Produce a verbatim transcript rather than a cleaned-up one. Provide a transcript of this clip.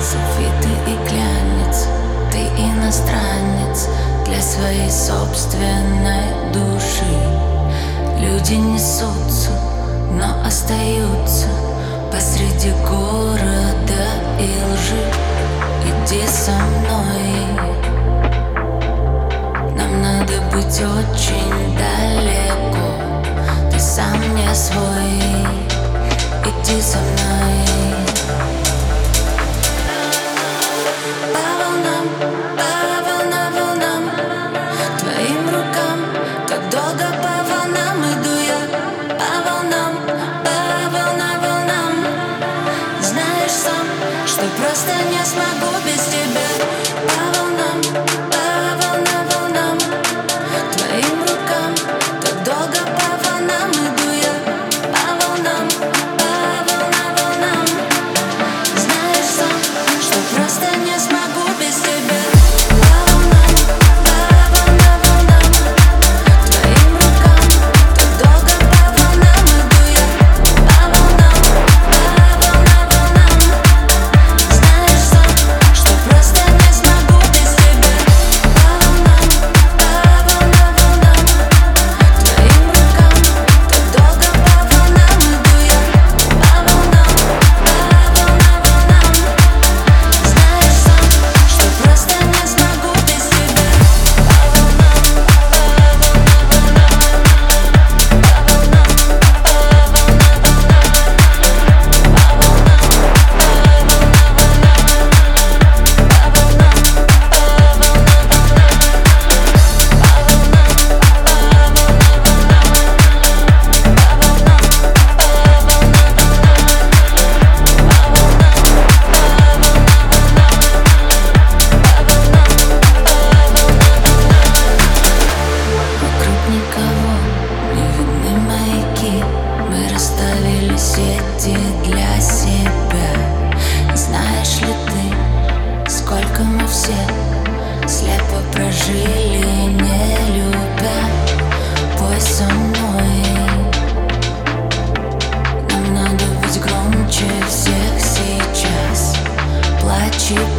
Софиты и глянец, ты иностранец для своей собственной души. Люди несутся, но остаются посреди города и лжи. Иди со мной, нам надо быть очень далеко. Ты сам не свой, иди со мной. По волнам, по волнам, волнам, твоим рукам. Так долго по волнам иду я. По волнам, по волнам, волнам. Знаешь сам, что просто не смогу без тебя. По волнам, по волнам, волнам, твоим рукам. Так долго по волнам иду я. По волнам, по волнам, волнам. Знаешь сам, что просто не смогу без тебя. По волнам, по волнам, волнам, твоим рукам. Так долго по волнам иду я. По волнам, по волнам, волнам. Знаешь сам, что просто не смогу без тебя. По волнам, по волнам, волнам, твоим рукам. Так долго по волнам иду я. По волнам, по волнам, волнам. Знаешь сам, что просто не смогу без тебя. По волнам, по волнам, волнам, по волнам, по волнам, волнам, по волнам, по волнам, вокруг никого, не видны маяки. Мы расставили сети для себя. Знаешь ли ты, сколько мы все слепо прожили, не любя? Пой со мной, нам надо быть громче всех сейчас. Плачь и